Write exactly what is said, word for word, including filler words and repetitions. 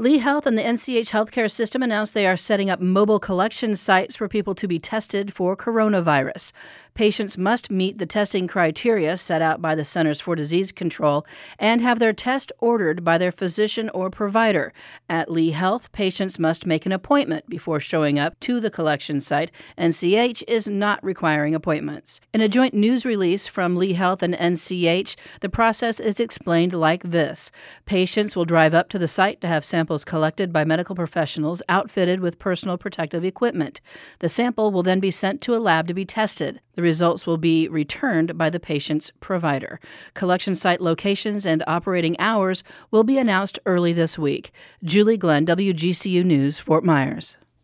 Lee Health and the N C H healthcare system announced they are setting up mobile collection sites for people to be tested for coronavirus. Patients must meet the testing criteria set out by the Centers for Disease Control and have their test ordered by their physician or provider. At Lee Health, patients must make an appointment before showing up to the collection site. N C H is not requiring appointments. In a joint news release from Lee Health and N C H, the process is explained like this. Patients will drive up to the site to have samples collected by medical professionals outfitted with personal protective equipment. The sample will then be sent to a lab to be tested. The results will be returned by the patient's provider. Collection site locations and operating hours will be announced early this week. Julie Glenn, W G C U News, Fort Myers.